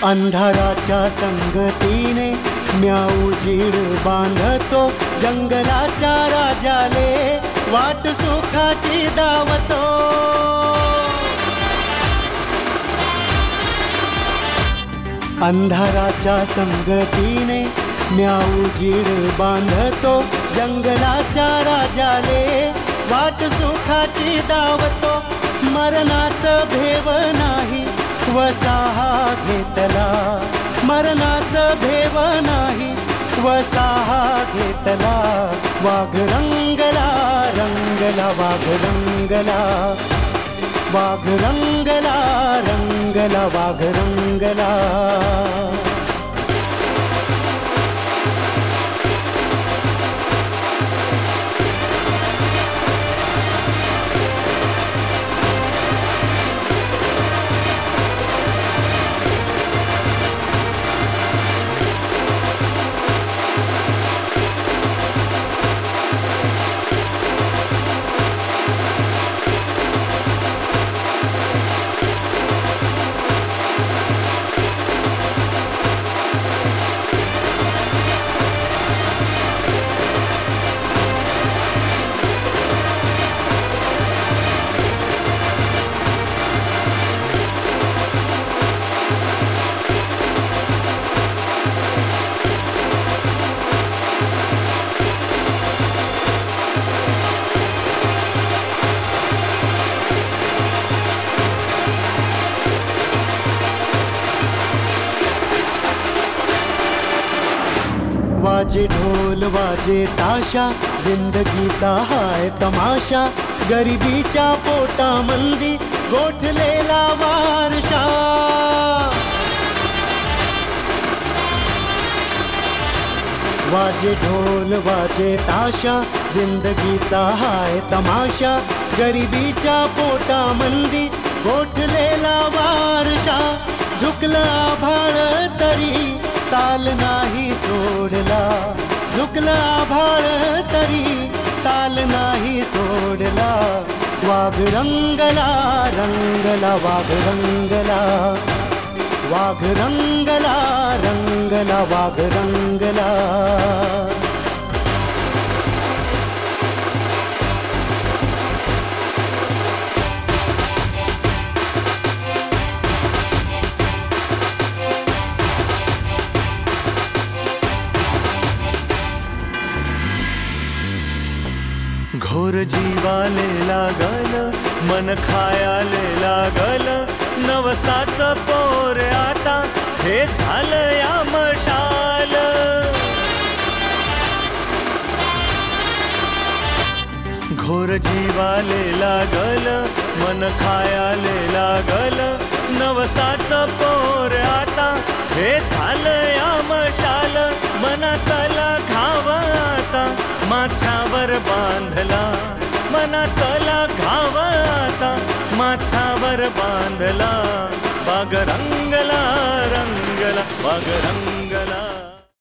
अंधाराच्या संगतीने म्याऊ जीड बांधतो, जंगलाच्या राजाले वाट सुखाची दावतो. अंधाराच्या संगतीने म्याऊ जीड बांधतो, जंगलाच्या राजाले वाट सुखाची दावतो. मरणाचं भेव नाही वसाहा घेतला, मरणाचं भेव नाही वसाहा घेतला. वाघ रंगला रंगला वाघ रंगला, वाघ रंगला रंगला वाघ रंगला. वाजे ढोल वाजे ताशा, जिंदगीचा हाय तमाशा. गरिबीच्या पोटामंदी गोठलेला वारशा. वाजे ढोल वाजे ताशा, जिंदगीचा हाय तमाशा. गरिबीच्या पोटामंदी गोठलेला वारशा. झुकलं आभाळ तरी ताल नाही सोडला, झुकलं आभाळ तरी ताल नाही सोडला. वाघ रंगला रंगला वाघ रंगला, वाघ रंगला रंगला वाघ रंगला. घोर जीवाले लागल, मन खायाले लागल. नवसाचं पोर आता हे झालं या मशाल. घोर जीवाले लागल, मन खायाले लागल. नवसाचं पोर आता हे झालं या मशाल. मनातला घाव आता माथ्यावर बांधला, मनातला घाव आता माथ्यावर बांधला. वाघ रंगला रंगला वाघ रंगला.